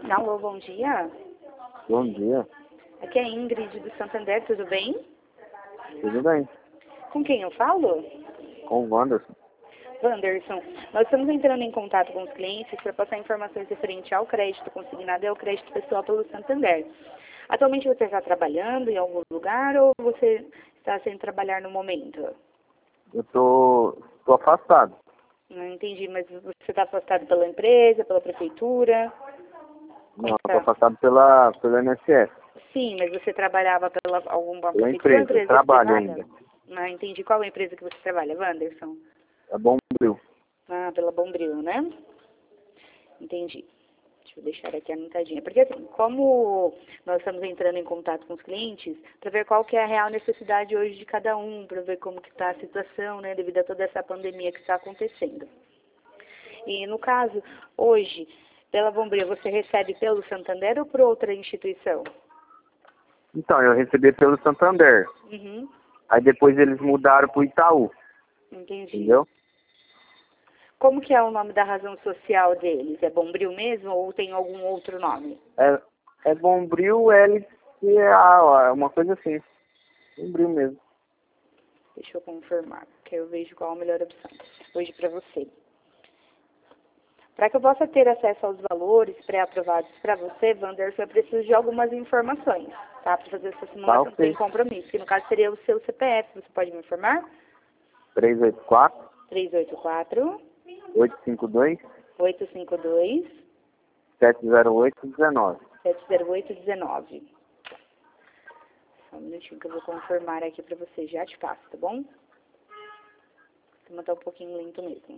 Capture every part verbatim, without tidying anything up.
Alô, bom dia. Bom dia. Aqui é a Ingrid do Santander, tudo bem? Tudo bem? Com quem eu falo? Com o Wanderson. Wanderson, nós estamos entrando em contato com os clientes para passar informações referentes ao crédito consignado e ao crédito pessoal pelo Santander. Atualmente você está trabalhando em algum lugar ou você está sem trabalhar no momento? Eu tô, tô afastado. Não entendi, mas você está afastado pela empresa, pela prefeitura? Não, eu Tá. tô afastado pela, pela I N S S. Sim, mas você trabalhava pela alguma Pela prefeitura ou empresa, empresa trabalho privada? ainda. Não entendi. Qual é a empresa que você trabalha, Wanderson? É Bombril. Ah, pela Bombril, né? Entendi. Deixa eu deixar aqui anotadinha. Porque assim, como nós estamos entrando em contato com os clientes, para ver qual que é a real necessidade hoje de cada um, para ver como que está a situação, né, devido a toda essa pandemia que está acontecendo. E no caso, hoje, pela Bombril, você recebe pelo Santander ou por outra instituição? Então, eu recebi pelo Santander. Uhum. Aí depois eles mudaram pro Itaú. Entendi. Entendeu? Como que é o nome da razão social deles? É Bombril mesmo ou tem algum outro nome? É, é Bombril L C A, uma coisa assim. Bombril mesmo. Deixa eu confirmar, que eu vejo qual a melhor opção hoje para você. Para que eu possa ter acesso aos valores pré-aprovados para você, Wanderson, eu preciso de algumas informações, tá? Para fazer essa simulação Tá, ok. sem compromisso, que no caso seria o seu C P F. Você pode me informar? três oito quatro, três oito quatro, oito cinco dois, oito cinco dois, sete zero oito um nove. sete zero oito um nove. Só um minutinho que eu vou confirmar aqui para você. Já te passo, tá bom? O sistema tá um pouquinho lento mesmo.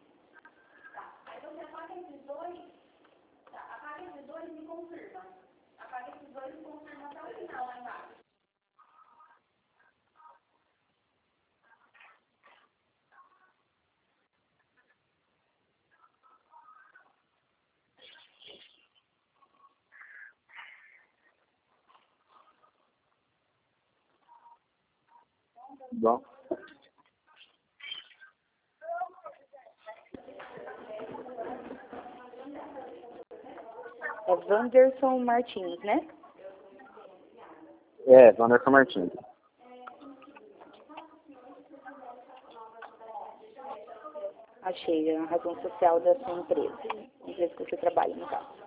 Bom. É Wanderson Martins, né? É, Wanderson Martins. Achei a razão social da sua empresa. Empresa que você trabalha, no caso.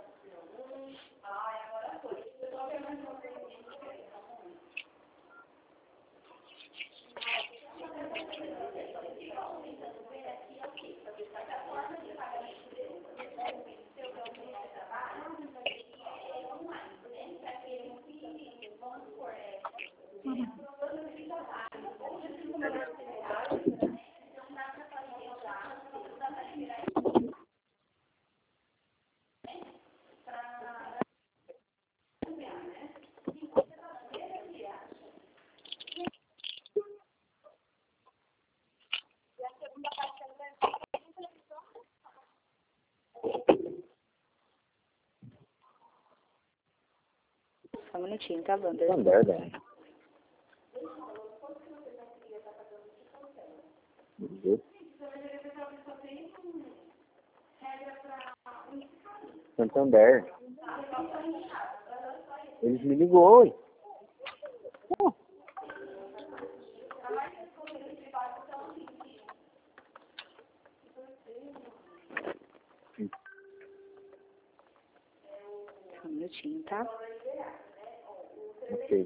Só um minutinho, tá, Wanderson? Santander, velho. Santander. Eles me ligou, oi. Oh. Só um minutinho, tá? Ok.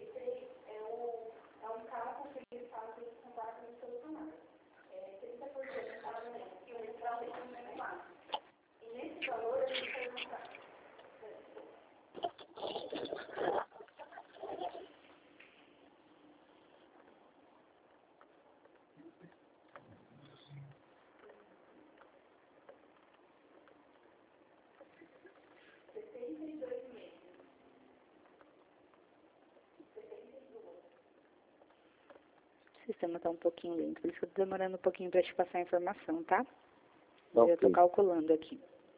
O sistema tá um pouquinho lento, por isso que eu tô demorando um pouquinho para te passar a informação, tá? Ok. Eu tô calculando aqui.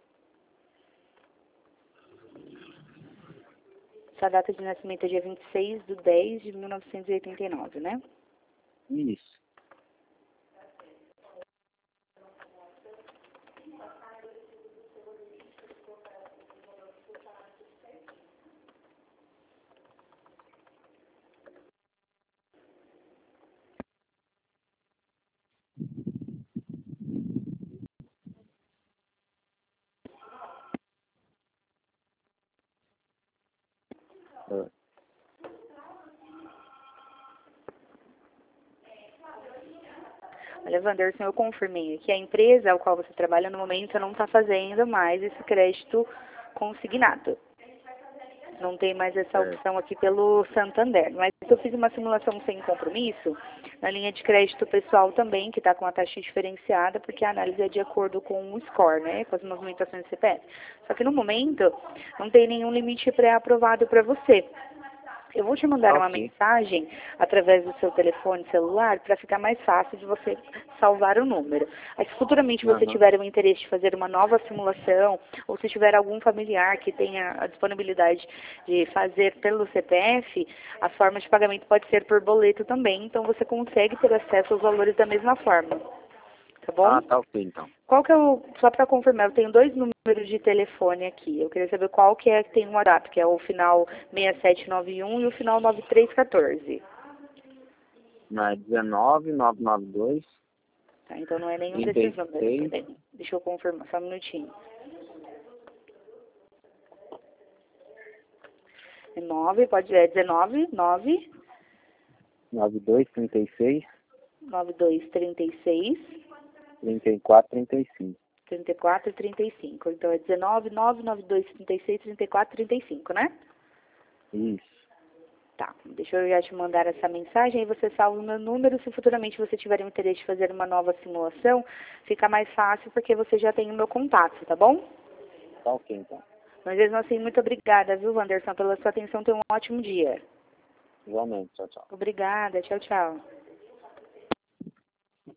Sua data de nascimento é dia vinte e seis de dez de mil novecentos e oitenta e nove, né? Isso. Olha, Wanderson, eu confirmei aqui, a empresa ao qual você trabalha no momento não está fazendo mais esse crédito consignado. Não tem mais essa É. opção aqui pelo Santander. Mas eu fiz uma simulação sem compromisso na linha de crédito pessoal também, que está com uma taxa diferenciada, porque a análise é de acordo com o score, né, com as movimentações do C P F. Só que no momento não tem nenhum limite pré-aprovado para você. Eu vou te mandar uma Ok. mensagem através do seu telefone celular para ficar mais fácil de você salvar o número. Aí, se futuramente você Aham. tiver o interesse de fazer uma nova simulação, ou se tiver algum familiar que tenha a disponibilidade de fazer pelo C P F, a forma de pagamento pode ser por boleto também, então você consegue ter acesso aos valores da mesma forma. Tá bom? Ah, tá ok, então. Qual que é o, só para confirmar, eu tenho dois números de telefone aqui. Eu queria saber qual que é que tem um WhatsApp, que é o final seis sete nove um e o final nove três um quatro. Não, é dezenove, nove nove dois, Tá, então não é nenhum trinta desses e números. seis. Peraí, deixa eu confirmar, só um minutinho. É nove, pode é dezenove, nove, nove dois, trinta e seis, nove dois trinta e seis, trinta e quatro, trinta e cinco. trinta e quatro e trinta e cinco. Então é dezenove, nove, nove dois trinta e seis, trinta e quatro, trinta e cinco, né? Isso. Tá, deixa eu já te mandar essa mensagem, aí você salva o meu número. Se futuramente você tiver o interesse de fazer uma nova simulação, fica mais fácil porque você já tem o meu contato, tá bom? Tá ok, então. Mas mesmo assim, muito obrigada, viu, Wanderson, pela sua atenção. Tenha um ótimo dia. Igualmente. Tchau, tchau. Obrigada, tchau, tchau.